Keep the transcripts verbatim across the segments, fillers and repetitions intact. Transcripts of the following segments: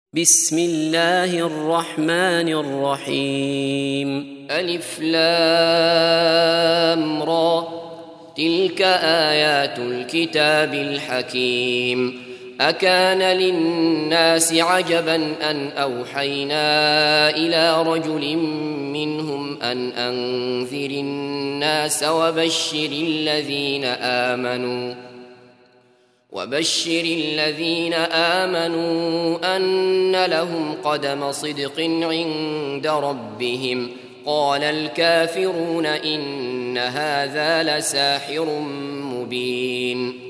بسم الله الرحمن الرحيم. ألف لام را، تلك آيات الكتاب الحكيم. أكان للناس عجبا أن أوحينا إلى رجل منهم أن أنذر الناس وبشر الذين آمنوا وبشر الذين آمنوا أن لهم قدم صدق عند ربهم. قال الكافرون إن هذا لساحر مبين.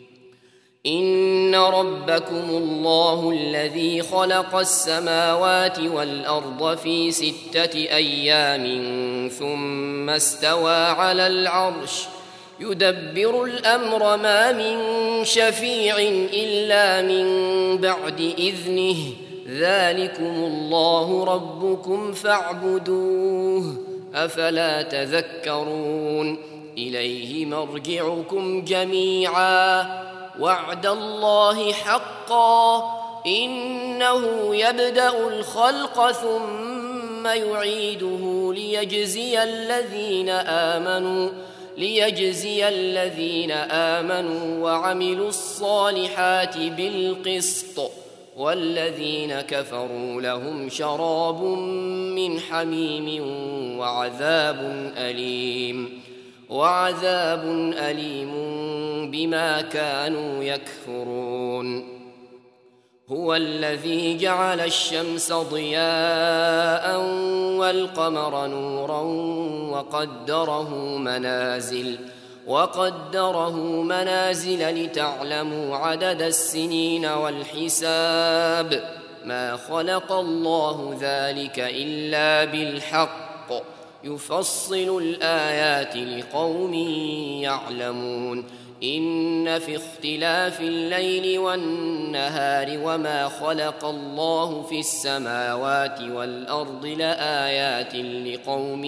إن ربكم الله الذي خلق السماوات والأرض في ستة أيام ثم استوى على العرش يدبر الأمر ما من شفيع إلا من بعد إذنه ذلكم الله ربكم فاعبدوه أفلا تذكرون. إليه مرجعكم جميعا وعد الله حقا إنه يبدأ الخلق ثم يعيده ليجزي الذين آمنوا ليجزي الذين آمنوا وعملوا الصالحات بالقسط والذين كفروا لهم شراب من حميم وعذاب أليم وعذاب أليم بما كانوا يكفرون. هو الذي جعل الشمس ضياء والقمر نورا وقدره منازل وقدره منازل لتعلموا عدد السنين والحساب ما خلق الله ذلك إلا بالحق يفصل الآيات لقوم يعلمون. إن في اختلاف الليل والنهار وما خلق الله في السماوات والأرض لآيات لقوم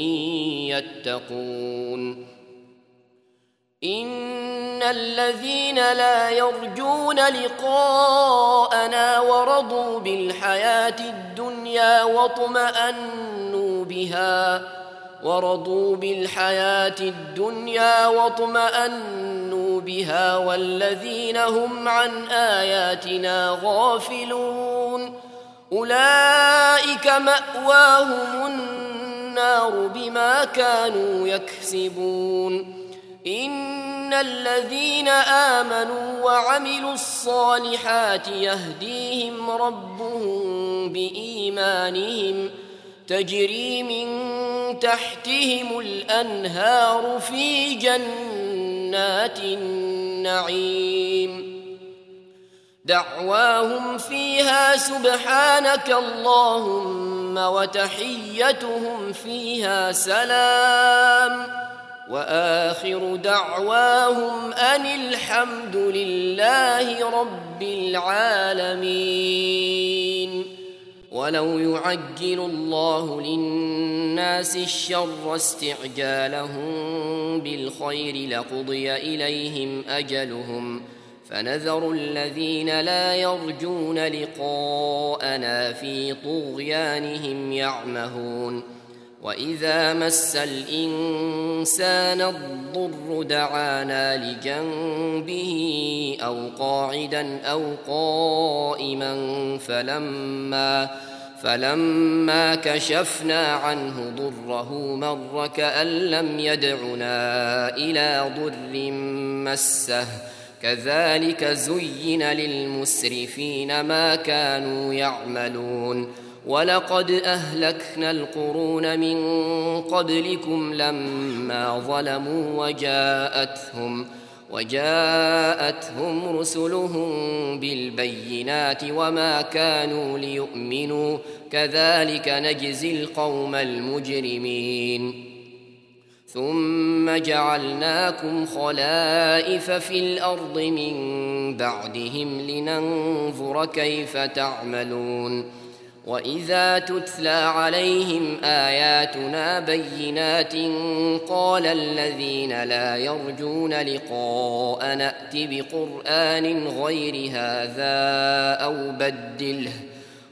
يتقون. إن الذين لا يرجون لقاءنا ورضوا بالحياة الدنيا واطمأنوا بها ورضوا بالحياة الدنيا واطمأنوا بها والذين هم عن آياتنا غافلون أولئك مأواهم النار بما كانوا يكسبون. إن الذين آمنوا وعملوا الصالحات يهديهم ربهم بإيمانهم تجري من تحتهم الأنهار في جنات النعيم دعواهم فيها سبحانك اللهم وتحيتهم فيها سلام وآخر دعواهم أن الحمد لله رب العالمين. ولو يعجل الله للناس الشر استعجالهم بالخير لقضي إليهم أجلهم فنذر الذين لا يرجون لقاءنا في طغيانهم يعمهون. وإذا مس الإنسان الضر دعانا لجنبه أو قاعدا أو قائما فلما فلما كشفنا عنه ضره مر كأن لم يدعنا إلى ضر مسه كذلك زين للمسرفين ما كانوا يعملون. ولقد أهلكنا القرون من قبلكم لما ظلموا وجاءتهم وجاءتهم رسلهم بالبينات وما كانوا ليؤمنوا كذلك نجزي القوم المجرمين. ثم جعلناكم خلائف في الأرض من بعدهم لننظر كيف تعملون. وإذا تتلى عليهم آياتنا بينات قال الذين لا يرجون لقاء نأت بقرآن غير هذا أو بدله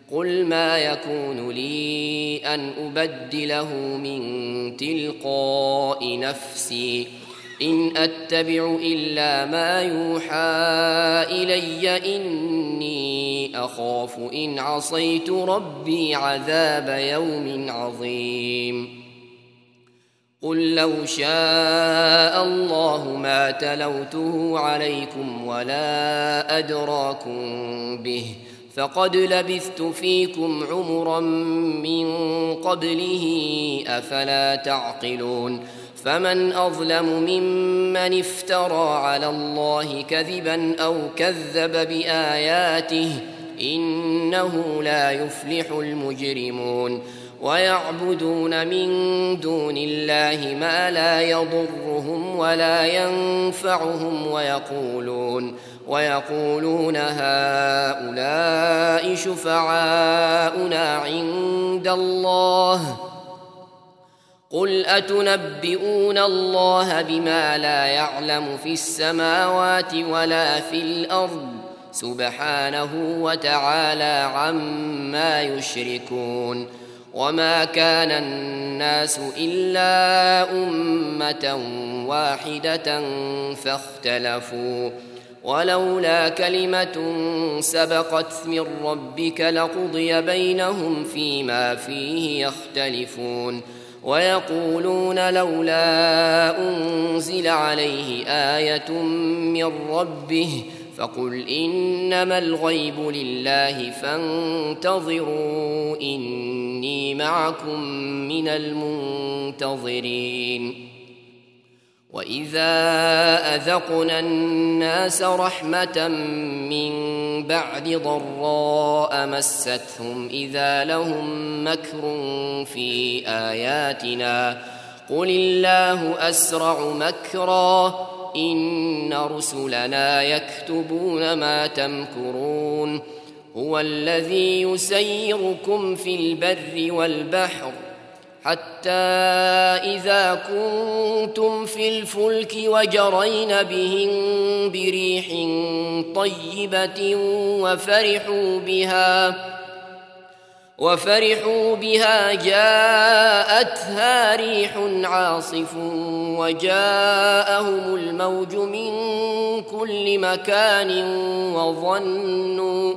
قل ما يكون لي أن أبدله من تلقاء نفسي إن أتبع إلا ما يوحى إلي إني أخاف إن عصيت ربي عذاب يوم عظيم قل لو شاء الله ما تلوته عليكم ولا أدراكم به فقد لبثت فيكم عمرا من قبله أفلا تعقلون فمن أظلم ممن افترى على الله كذبا أو كذب بآياته إنه لا يفلح المجرمون ويعبدون من دون الله ما لا يضرهم ولا ينفعهم ويقولون ويقولون هؤلاء شفعاؤنا عند الله قل أتنبئون الله بما لا يعلم في السماوات ولا في الأرض سبحانه وتعالى عما يشركون وما كان الناس إلا أمة واحدة فاختلفوا ولولا كلمة سبقت من ربك لقضي بينهم فيما فيه يختلفون ويقولون لولا أنزل عليه آية من ربه فقل إنما الغيب لله فانتظروا إني معكم من المنتظرين وإذا أذقنا الناس رحمة من بعد ضراء مستهم إذا لهم مكر في آياتنا قل الله أسرع مكرا إن رسلنا يكتبون ما تمكرون هو الذي يسيركم في البر والبحر حتى إذا كنتم في الفلك وجرين بهم بريح طيبة وفرحوا بها وفرحوا بها جاءتها ريح عاصف وجاءهم الموج من كل مكان وظنوا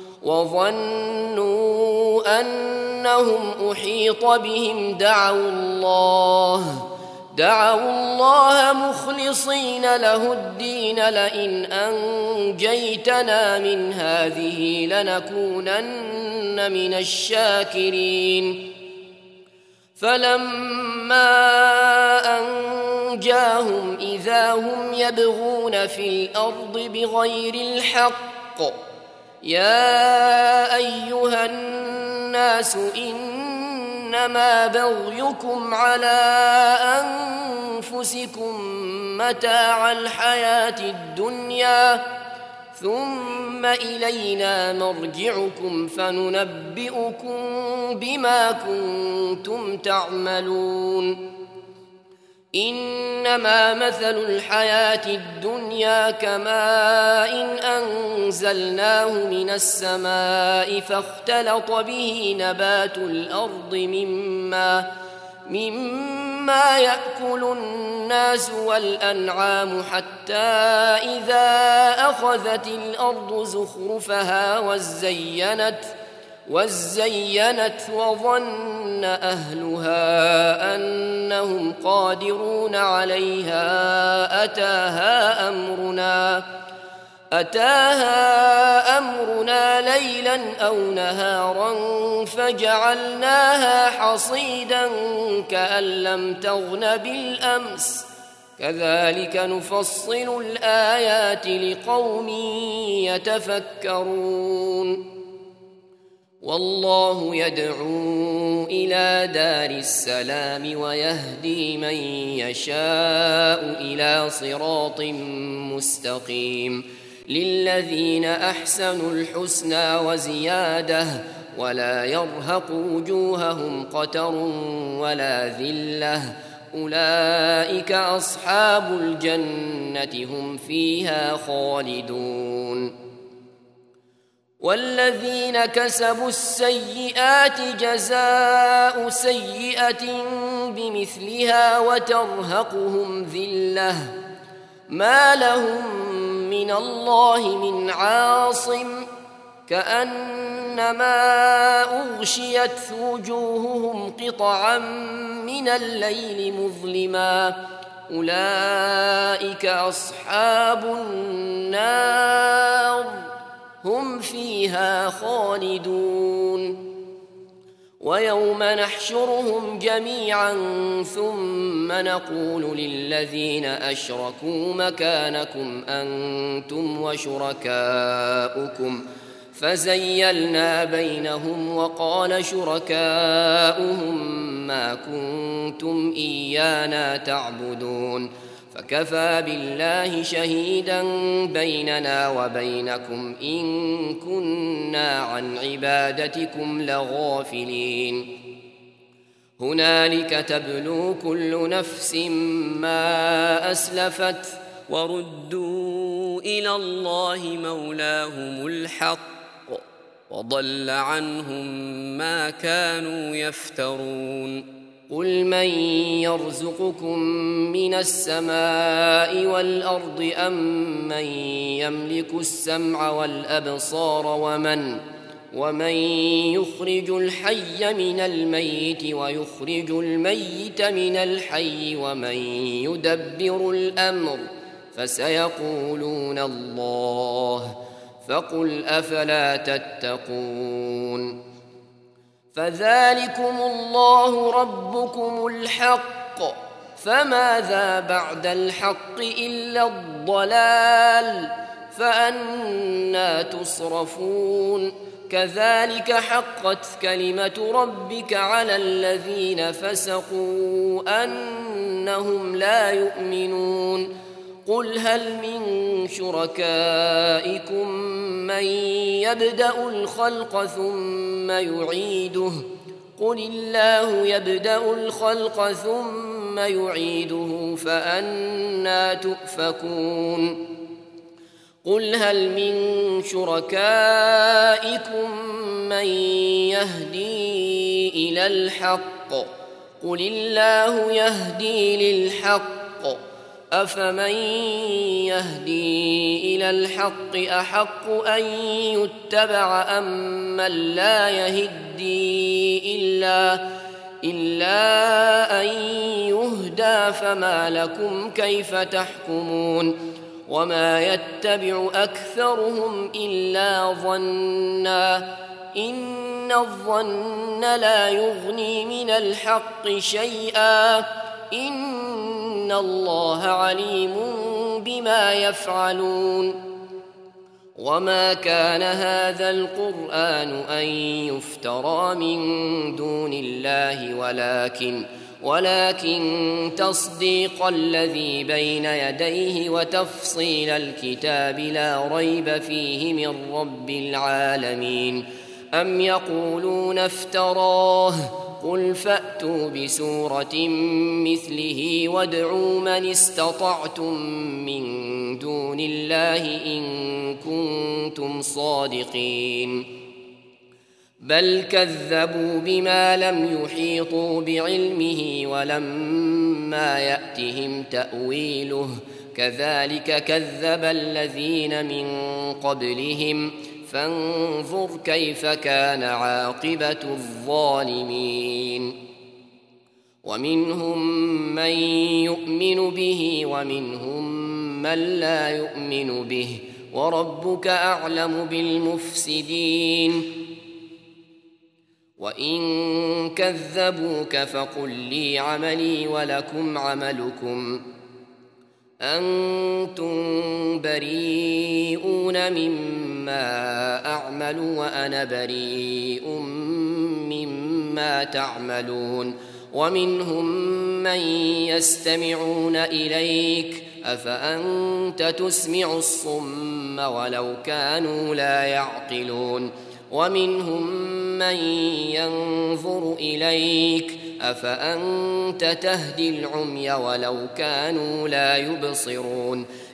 وظنوا أنهم أحيط بهم دعوا الله دعوا الله مخلصين له الدين لئن أنجيتنا من هذه لنكونن من الشاكرين فلما أنجاهم إذا هم يبغون في الأرض بغير الحق يا أيها الناس إنما بغيكم على أنفسكم متاع الحياة الدنيا ثم إلينا مرجعكم فننبئكم بما كنتم تعملون إنما مثل الحياة الدنيا كماء إن أنزلناه من السماء فاختلط به نبات الأرض مما مما يأكل الناس والأنعام حتى إذا أخذت الأرض زخرفها وزينت وزينت وظن أهلها أنهم قادرون عليها أتاها أمرنا أتاها أمرنا ليلا أو نهارا فجعلناها حصيدا كأن لم تغن بالأمس كذلك نفصل الآيات لقوم يتفكرون والله يدعو إلى دار السلام ويهدي من يشاء إلى صراط مستقيم للذين أحسنوا الحسنى وزيادة ولا يرهق وجوههم قتر ولا ذلة أولئك أصحاب الجنة هم فيها خالدون والذين كسبوا السيئات جزاء سيئة بمثلها وترهقهم ذلة ما لهم من الله من عاصم كأنما أغشيت وجوههم قطعا من الليل مظلما أولئك أصحاب النار هم فيها خالدون ويوم نحشرهم جميعا ثم نقول للذين أشركوا مكانكم أنتم وشركاؤكم فزيلنا بينهم وقال شركاؤهم ما كنتم إيانا تعبدون فكفى بالله شهيدا بيننا وبينكم إن كنا عن عبادتكم لغافلين هنالك تبلو كل نفس ما أسلفت وردوا إلى الله مولاهم الحق وضل عنهم ما كانوا يفترون قل من يرزقكم من السماء والأرض أم من يملك السمع والأبصار ومن ومن يخرج الحي من الميت ويخرج الميت من الحي ومن يدبر الأمر فسيقولون الله فقل أفلا تتقون فذلكم الله ربكم الحق فماذا بعد الحق إلا الضلال فأنى تصرفون كذلك حقت كلمة ربك على الذين فسقوا أنهم لا يؤمنون قل هل من شركائكم من يبدأ الخلق ثم يعيده قل الله يبدأ الخلق ثم يعيده فأنى تؤفكون قل هل من شركائكم من يهدي إلى الحق قل الله يهدي للحق أفمن يهدي إلى الحق أحق أن يتبع أم من لا يهدي إلا إلا أن يهدى فما لكم كيف تحكمون وما يتبع أكثرهم إلا ظنا إن الظن لا يغني من الحق شيئا إن الله عليم بما يفعلون وما كان هذا القرآن أن يفترى من دون الله ولكن ولكن تصديق الذي بين يديه وتفصيل الكتاب لا ريب فيه من رب العالمين أم يقولون افتراه قل فأتوا بسورة مثله وادعوا من استطعتم من دون الله إن كنتم صادقين بل كذبوا بما لم يحيطوا بعلمه ولما يأتهم تأويله كذلك كذب الذين من قبلهم فانظر كيف كان عاقبة الظالمين ومنهم من يؤمن به ومنهم من لا يؤمن به وربك أعلم بالمفسدين وإن كذبوك فقل لي عملي ولكم عملكم أنتم بريئون مما أعمل وأنا بريء مما تعملون ومنهم من يستمعون إليك أفأنت تسمع الصم ولو كانوا لا يعقلون ومنهم من ينظر إليك أفأنت تهدي العمي ولو كانوا لا يبصرون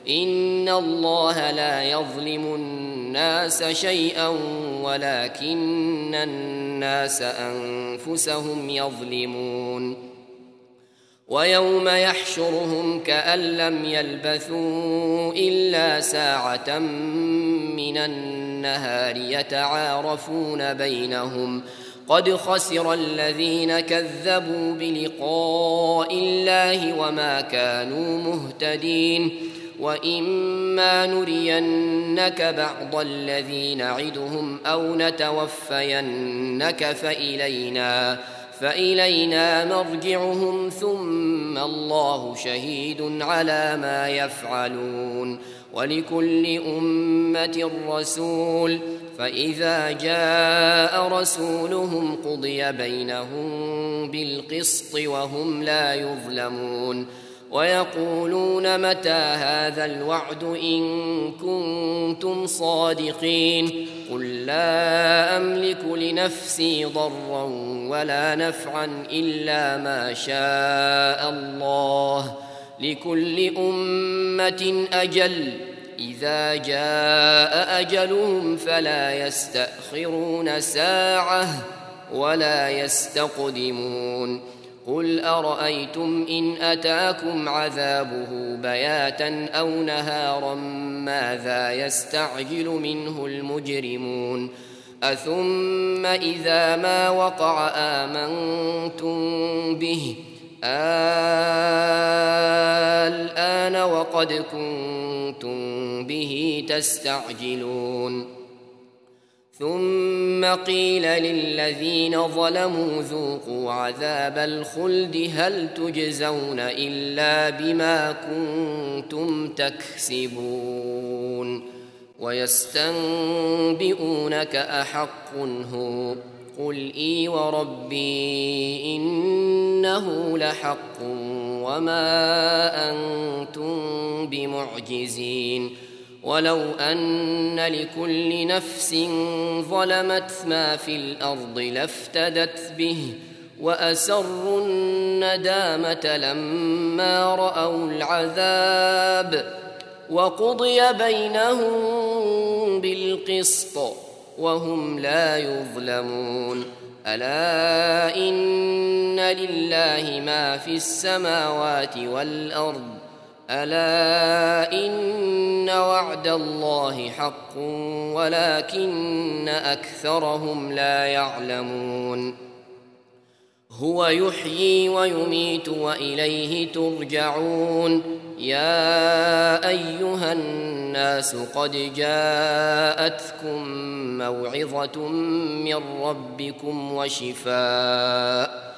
إن الله لا يظلم الناس شيئا ولكن الناس أنفسهم يظلمون ويوم يحشرهم كأن لم يلبثوا إلا ساعة من النهار يتعارفون بينهم قد خسر الذين كذبوا بلقاء الله وما كانوا مهتدين وإما نرينك بعض الذي نعدهم أو نتوفينك فإلينا فإلينا مرجعهم ثم الله شهيد على ما يفعلون ولكل أمة رسول فإذا جاء رسولهم قضي بينهم بالقسط وهم لا يظلمون ويقولون متى هذا الوعد إن كنتم صادقين قل لا أملك لنفسي ضرا ولا نفعا إلا ما شاء الله لكل أمة أجل إذا جاء أجلهم فلا يستأخرون ساعة ولا يستقدمون قل أرأيتم إن أتاكم عذابه بياتا أو نهارا ماذا يستعجل منه المجرمون أثم إذا ما وقع آمنتم به الآن وقد كنتم به تستعجلون ثم قيل للذين ظلموا ذوقوا عذاب الخلد هل تجزون إلا بما كنتم تكسبون ويستنبئونك أحق هو قل إي وربي إنه لحق وما أنتم بمعجزين ولو أن لكل نفس ظلمت ما في الأرض لافتدت به وأسروا الندامة لما رأوا العذاب وقضي بينهم بالقسط وهم لا يظلمون ألا إن لله ما في السماوات والأرض ألا إن وعد الله حق ولكن أكثرهم لا يعلمون هو يحيي ويميت وإليه ترجعون يا أيها الناس قد جاءتكم موعظة من ربكم وشفاء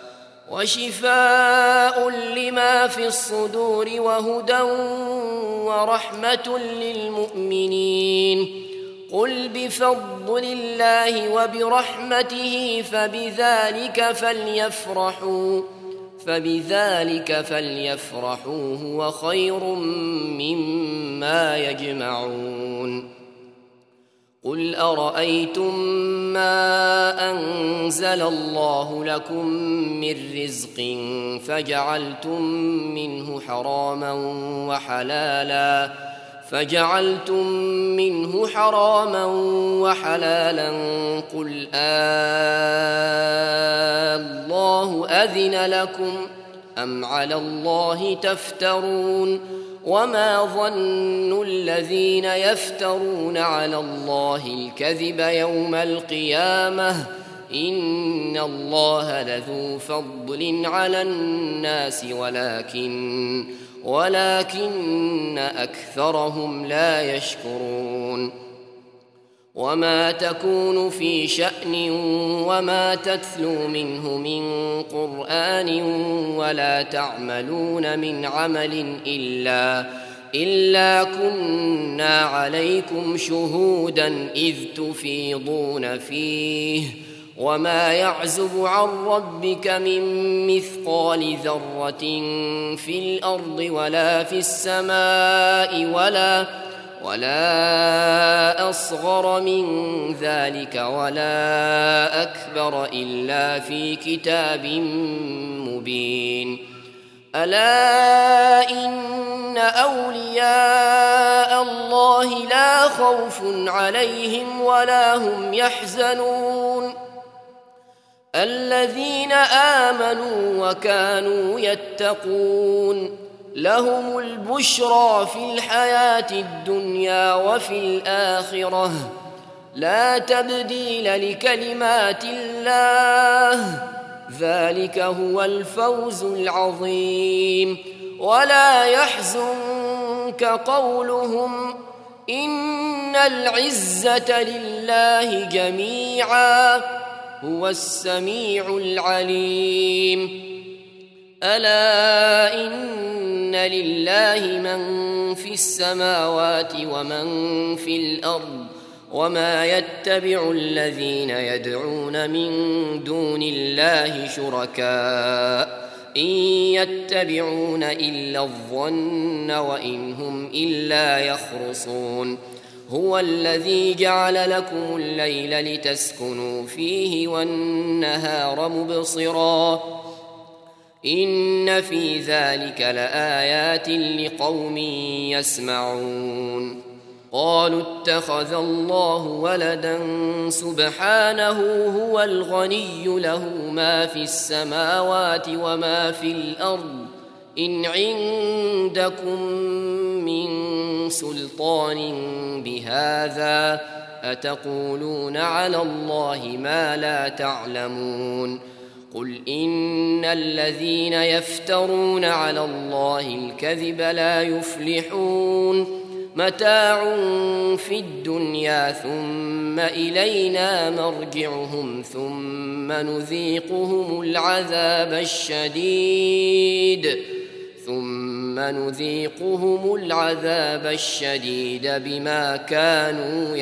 وشفاء لما في الصدور وهدى ورحمة للمؤمنين قل بفضل الله وبرحمته فبذلك فليفرحوا فبذلك فليفرحوا هو خير مما يجمعون قل أرأيتم ما أنزل الله لكم من رزق فجعلتم منه حراما وحلالا فجعلتم منه حراما وحلالا قل الله أذن لكم أم على الله تفترون وما ظن الذين يفترون على الله الكذب يوم القيامة إن الله لذو فضل على الناس ولكن ولكن أكثرهم لا يشكرون وما تكون في شأن وما تتلو منه من قرآن ولا تعملون من عمل إلا إلا كنا عليكم شهودا إذ تفيضون فيه وما يعزب عن ربك من مثقال ذرة في الأرض ولا في السماء ولا ولا أصغر من ذلك ولا أكبر إلا في كتاب مبين ألا إن أولياء الله لا خوف عليهم ولا هم يحزنون الذين آمنوا وكانوا يتقون لهم البشرى في الحياة الدنيا وفي الآخرة لا تبديل لكلمات الله ذلك هو الفوز العظيم ولا يحزنك قولهم إن العزة لله جميعا هو السميع العليم ألا إن لله من في السماوات ومن في الأرض وما يتبع الذين يدعون من دون الله شركاء إن يتبعون إلا الظن وإن هم إلا يخرصون هو الذي جعل لكم الليل لتسكنوا فيه والنهار مبصرا إن في ذلك لآيات لقوم يسمعون قالوا اتخذ الله ولدا سبحانه هو الغني له ما في السماوات وما في الأرض إن عندكم من سلطان بهذا أتقولون على الله ما لا تعلمون قل إن الذين يفترون على الله الكذب لا يفلحون متاع في الدنيا ثم إلينا مرجعهم ثم نذيقهم العذاب الشديد ثم نذيقهم العذاب الشديد بما كانوا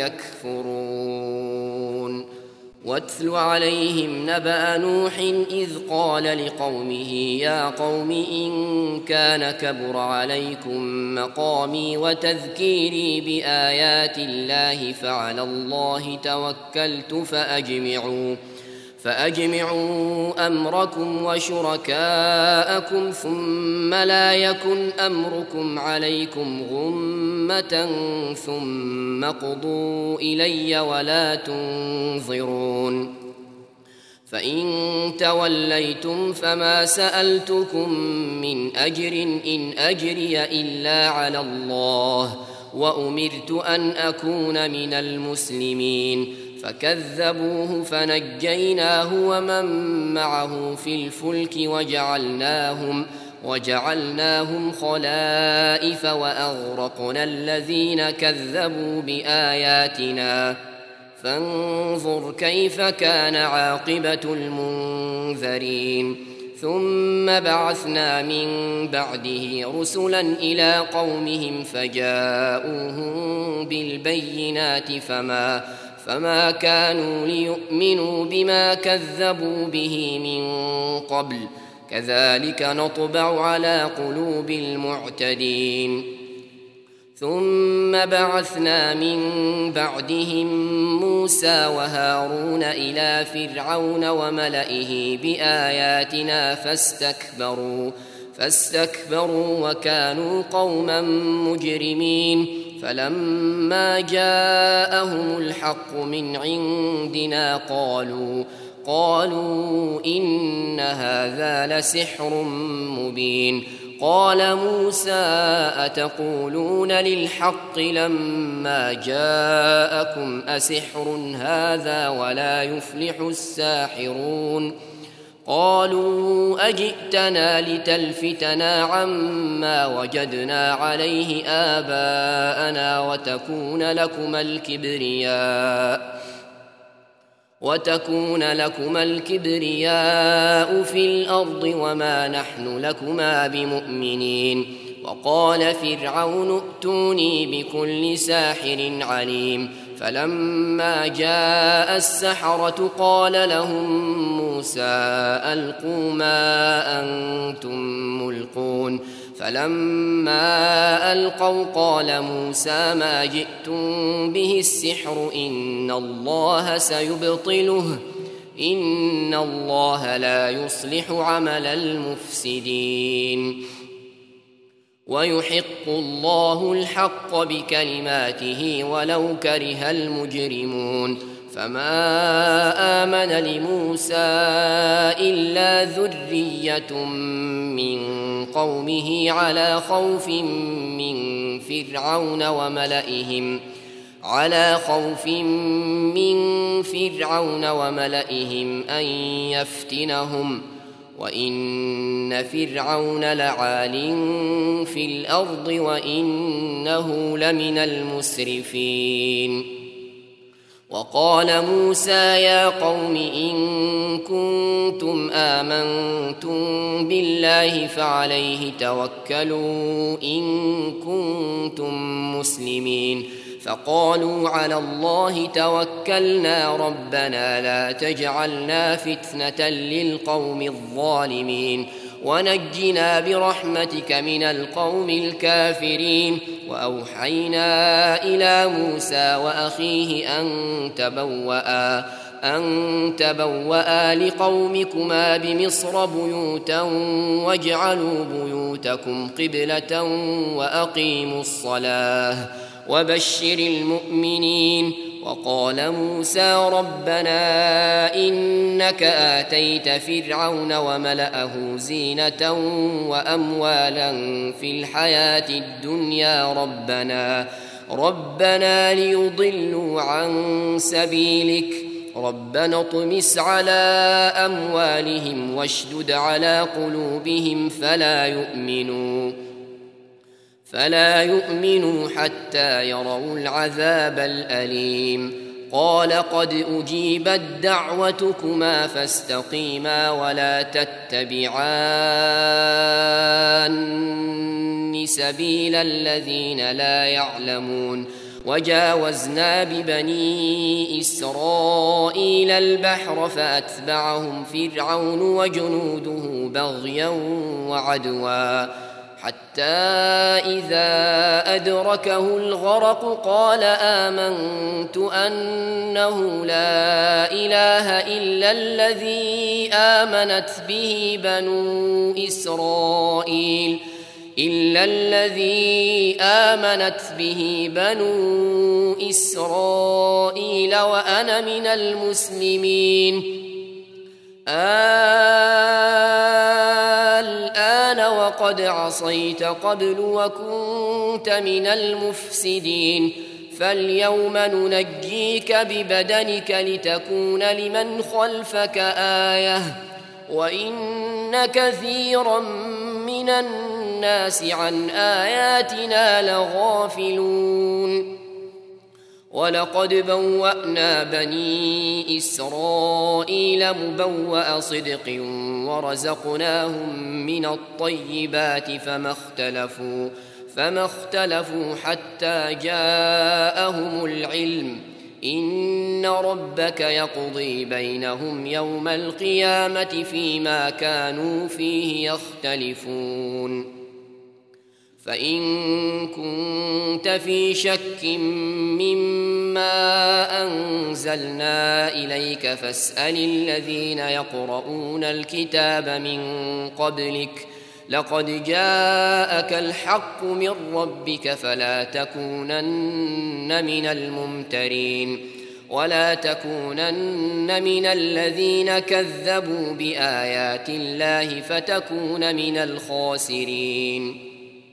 يكفرون واتل عليهم نبأ نوح إذ قال لقومه يا قوم إن كان كبر عليكم مقامي وتذكيري بآيات الله فعلى الله توكلت فأجمعوا فأجمعوا أمركم وشركاءكم ثم لا يكن أمركم عليكم غمة ثم قضوا إلي ولا تنظرون فإن توليتم فما سألتكم من أجر إن أجري إلا على الله وأمرت أن أكون من المسلمين فكذبوه فنجيناه ومن معه في الفلك وجعلناهم وجعلناهم خلائف وأغرقنا الذين كذبوا بآياتنا فانظر كيف كان عاقبة المنذرين ثم بعثنا من بعده رسلا إلى قومهم فجاءوهم بالبينات فما فما كانوا ليؤمنوا بما كذبوا به من قبل كذلك نطبع على قلوب المعتدين ثم بعثنا من بعدهم موسى وهارون إلى فرعون وملئه بآياتنا فاستكبروا فاستكبروا وكانوا قوما مجرمين فلما جاءهم الحق من عندنا قالوا قالوا إن هذا لسحر مبين قال موسى أتقولون للحق لما جاءكم أسحر هذا ولا يفلح الساحرون قالوا أجئتنا لتلفتنا عما وجدنا عليه آباءنا وتكون لكما الكبرياء وتكون لكما الكبرياء في الأرض وما نحن لكما بمؤمنين وقال فرعون ائتوني بكل ساحر عليم فلما جاء السحرة قال لهم موسى ألقوا ما أنتم ملقون فلما ألقوا قال موسى ما جئتم به السحر إن الله سيبطله إن الله لا يصلح عمل المفسدين ويحق الله الحق بكلماته ولو كره المجرمون فما آمن لموسى إلا ذرية من قومه على خوف من فرعون وملئهم على خوف من فرعون وملئهم أن يفتنهم وإن فرعون لعال في الأرض وإنه لمن المسرفين وقال موسى يا قوم إن كنتم آمنتم بالله فعليه توكلوا إن كنتم مسلمين فقالوا على الله توكلنا ربنا لا تجعلنا فتنة للقوم الظالمين ونجنا برحمتك من القوم الكافرين وأوحينا إلى موسى وأخيه أن تبوأ أن تبوأ لقومكما بمصر بيوتا واجعلوا بيوتكم قبلة وأقيموا الصلاة وبشر المؤمنين وقال موسى ربنا إنك آتيت فرعون وملأه زينة وأموالا في الحياة الدنيا ربنا ربنا ليضلوا عن سبيلك ربنا اطمس على أموالهم واشدد على قلوبهم فلا يؤمنوا فلا يؤمنوا حتى يروا العذاب الأليم قال قد أجيبت دعوتكما فاستقيما ولا تتبعان سبيل الذين لا يعلمون وجاوزنا ببني إسرائيل البحر فأتبعهم فرعون وجنوده بغيا وعدوا حتى إذا أدركه الغرق قال آمنت أنه لا إله إلا الذي آمنت به بنو إسرائيل إلا الذي آمنت به بنو إسرائيل وأنا من المسلمين الآن وقد عصيت قبل وكنت من المفسدين فاليوم ننجيك ببدنك لتكون لمن خلفك آية وإن كثيرا من الناس عن آياتنا لغافلون ولقد بوأنا بني إسرائيل مبوأ صدق ورزقناهم من الطيبات فما اختلفوا فما اختلفوا حتى جاءهم العلم إن ربك يقضي بينهم يوم القيامة فيما كانوا فيه يختلفون فإن كنت في شك مما أنزلنا إليك فاسأل الذين يقرؤون الكتاب من قبلك لقد جاءك الحق من ربك فلا تكونن من الممترين ولا تكونن من الذين كذبوا بآيات الله فتكون من الخاسرين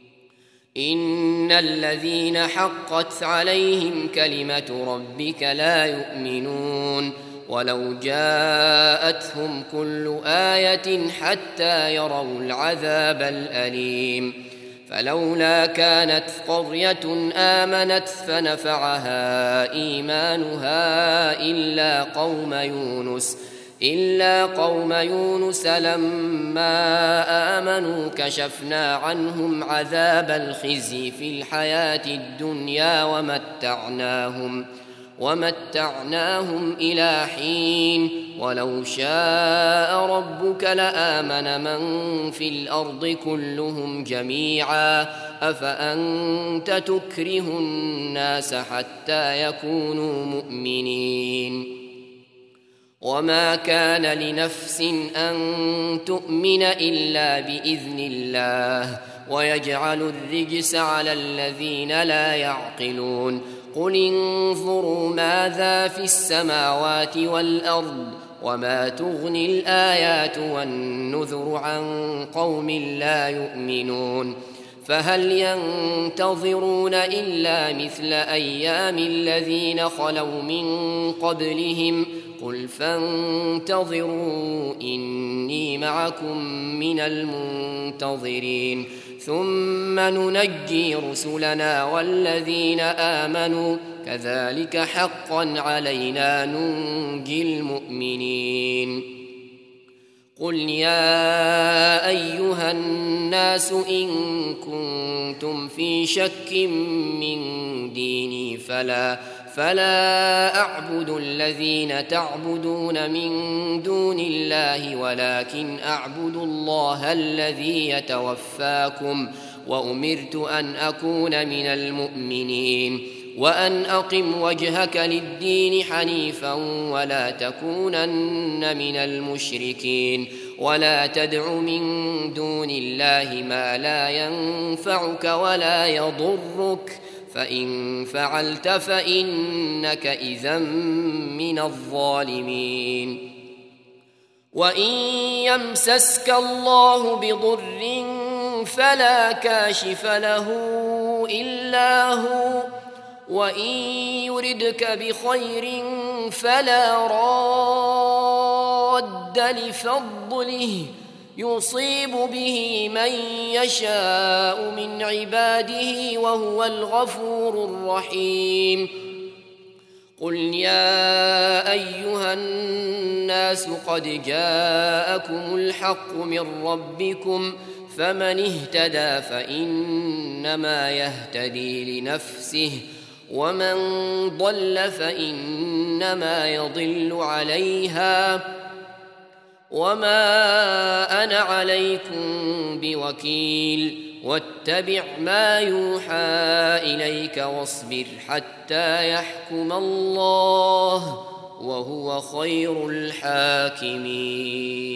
إن الذين حقت عليهم كلمة ربك لا يؤمنون ولو جاءتهم كل آية حتى يروا العذاب الأليم فلولا كانت قرية آمنت فنفعها إيمانها إلا قوم يونس إلا قوم يونس لما آمنوا كشفنا عنهم عذاب الخزي في الحياة الدنيا ومتعناهم ومتعناهم إلى حين ولو شاء ربك لآمن من في الأرض كلهم جميعا أفأنت تكره الناس حتى يكونوا مؤمنين وما كان لنفس أن تؤمن إلا بإذن الله ويجعل الرجس على الذين لا يعقلون قل انظروا ماذا في السماوات والأرض وما تغني الآيات والنذر عن قوم لا يؤمنون فهل ينتظرون إلا مثل أيام الذين خلوا من قبلهم قل فانتظروا إني معكم من المنتظرين ثم ننجي رسلنا والذين آمنوا كذلك حقا علينا ننجي المؤمنين قل يا أيها الناس إن كنتم في شك من ديني فلا فلا أعبد الذين تعبدون من دون الله ولكن أعبد الله الذي يتوفاكم وأمرت أن أكون من المؤمنين وأن أقم وجهك للدين حنيفا ولا تكونن من المشركين ولا تدع من دون الله ما لا ينفعك ولا يضرك فإن فعلت فإنك إذا من الظالمين وإن يمسسك الله بضر فلا كاشف له إلا هو وإن يردك بخير فلا راد لفضله يصيب به من يشاء من عباده وهو الغفور الرحيم قل يا أيها الناس قد جاءكم الحق من ربكم فمن اهتدى فإنما يهتدي لنفسه ومن ضل فإنما يضل عليها وما أنا عليكم بوكيل واتبع ما يوحى إليك واصبر حتى يحكم الله وهو خير الحاكمين.